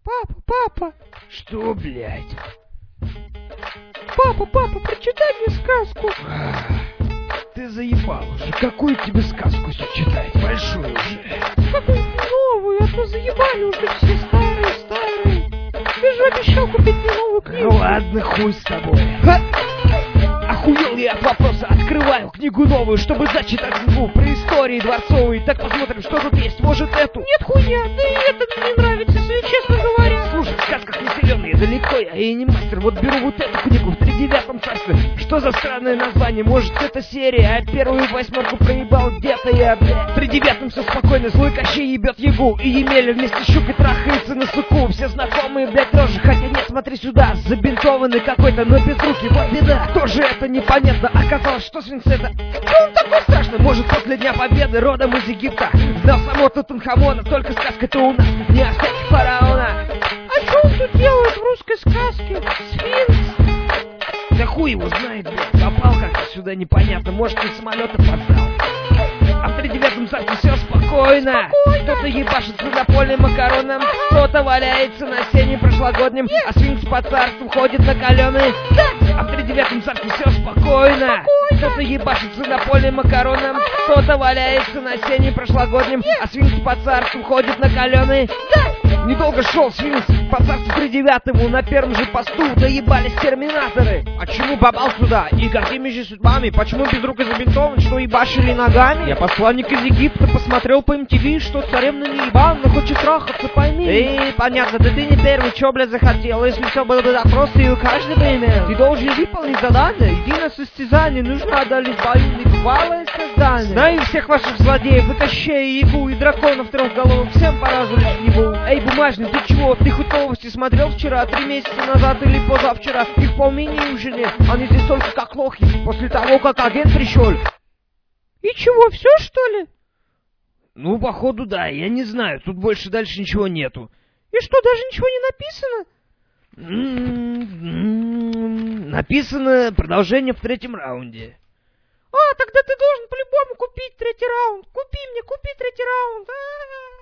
Папа. Что, блядь? Папа, прочитай мне сказку. Ты заебал уже. Какую тебе сказку сейчас читать? Большую уже. Какую-нибудь новую, а то заебали уже все старые. Ты же обещал купить мне новую книгу. Ну ладно, хуй с тобой. Охуел я от вопроса. Открываю книгу новую, чтобы зачитать книгу про истории дворцовые. Так посмотрим, что тут есть. Может, эту? Нет, хуйня, да и этот мне не нравится, если честно говоря. Слушай, в сказках населенные далеко я и не мастер. Вот беру вот эту книгу в 39-м царстве. Что за странное название? Может, это серия? А первую 8 проебал где-то я, блядь. В 39-м все спокойно. Злой Кощей ебет Ягу. И Емеля вместе с щукой трахается на суку. Все знакомые, блядь, рожи. Хотя нет, смотри сюда. Забинтованный какой-то, но без руки. Вот беда. Тоже это непонятно. Оказалось, что свинцета. Что он такой страшный? Может, после Дня Победы родом из Египта. Знал само Тутанхамона. Только сказка-то у нас не о всяких фараона. А что он тут делает в русской сказке? Сфинкс? Да хуй его знает, блядь. Попал как-то сюда непонятно. Может, из самолета поддал. А в 39-м царстве все спокойно. Кто-то ебашится напольным макароном. Кто-то валяется на сене прошлогоднем. А сфинкс по царству ходит на каленый. А в 39-м царстве все спокойно. Кто-то ебашится напольным макароном. Кто-то валяется на сене прошлогоднем. А сфинкс по царству ходит на каленый. Недолго шел сфинкс по царству 39-му. На первом же посту доебались терминаторы. А чему попал сюда? И какими же судьбами? Почему без рук и забинтован? Что ебашили ногами? Я посланник из Египта, посмотрел по МТВ, что царевна не ебана, хочет трахаться, пойми. Понятно, да ты не первый, чё, блядь, захотел? Если все было бы запросто, и у каждого имел. Ты должен выполнить задание, иди на состязание, нужно одолеть бою небывалое создание. Знаю всех ваших злодеев, и Кощея, и Ягу, и драконов трехголовых, всем пора жить его. Эй, бумажный, ты чего? Ты хоть новости смотрел вчера, 3 месяца назад или позавчера? Их полменее уже нет, они здесь только как лохи, после того, как агент пришел. И чего, все что ли? Ну, походу, да, я не знаю, тут больше дальше ничего нету. И что, даже ничего не написано? Написано продолжение в 3-м раунде. А, тогда ты должен по-любому купить 3-й раунд. Купи 3-й раунд.